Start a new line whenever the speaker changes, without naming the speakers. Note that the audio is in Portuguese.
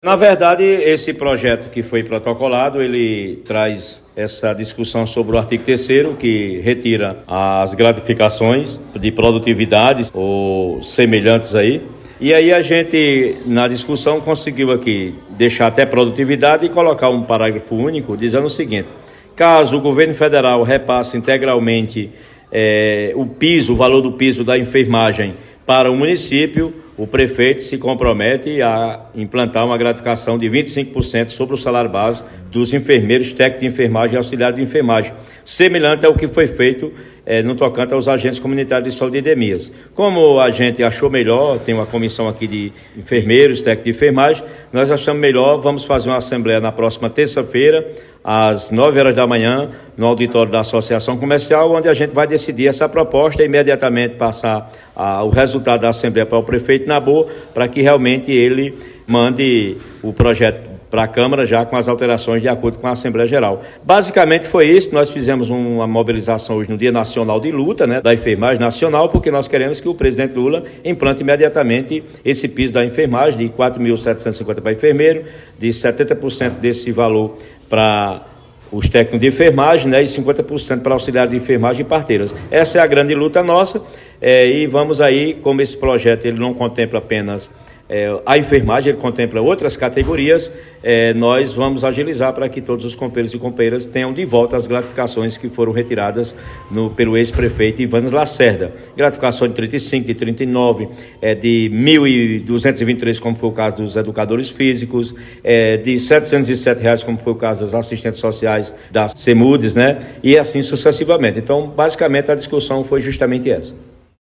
Na verdade, esse projeto que foi protocolado, ele traz essa discussão sobre o artigo 3º, que retira as gratificações de produtividades ou semelhantes aí. E aí a gente, na discussão, conseguiu aqui deixar até produtividade e colocar um parágrafo único dizendo o seguinte: caso o governo federal repasse integralmente o valor do piso da enfermagem para o município, o prefeito se compromete a implantar uma gratificação de 25% sobre o salário base dos enfermeiros, técnicos de enfermagem e auxiliares de enfermagem, semelhante ao que foi feito no tocante aos agentes comunitários de saúde e endemias. Como a gente achou melhor, tem uma comissão aqui de enfermeiros, técnicos de enfermagem, nós achamos melhor, vamos fazer uma assembleia na próxima terça-feira, às 9 horas da manhã, no auditório da Associação Comercial, onde a gente vai decidir essa proposta e imediatamente passar o resultado da assembleia para o prefeito Nabu, para que realmente ele mande o projeto para a Câmara já com as alterações de acordo com a Assembleia Geral. Basicamente foi isso, nós fizemos uma mobilização hoje no Dia Nacional de Luta, da enfermagem nacional, porque nós queremos que o presidente Lula implante imediatamente esse piso da enfermagem de 4.750 para enfermeiro, de 70% desse valor para os técnicos de enfermagem, e 50% para auxiliares de enfermagem e parteiras. Essa é a grande luta nossa, e vamos aí, como esse projeto ele não contempla apenas a enfermagem, ele contempla outras categorias, nós vamos agilizar para que todos os companheiros e companheiras tenham de volta as gratificações que foram retiradas pelo ex-prefeito Ivanes Lacerda. Gratificação de 35, de 39, de 1.223, como foi o caso dos educadores físicos, de R$ 707, como foi o caso das assistentes sociais das CEMUDES, e assim sucessivamente. Então, basicamente, a discussão foi justamente essa.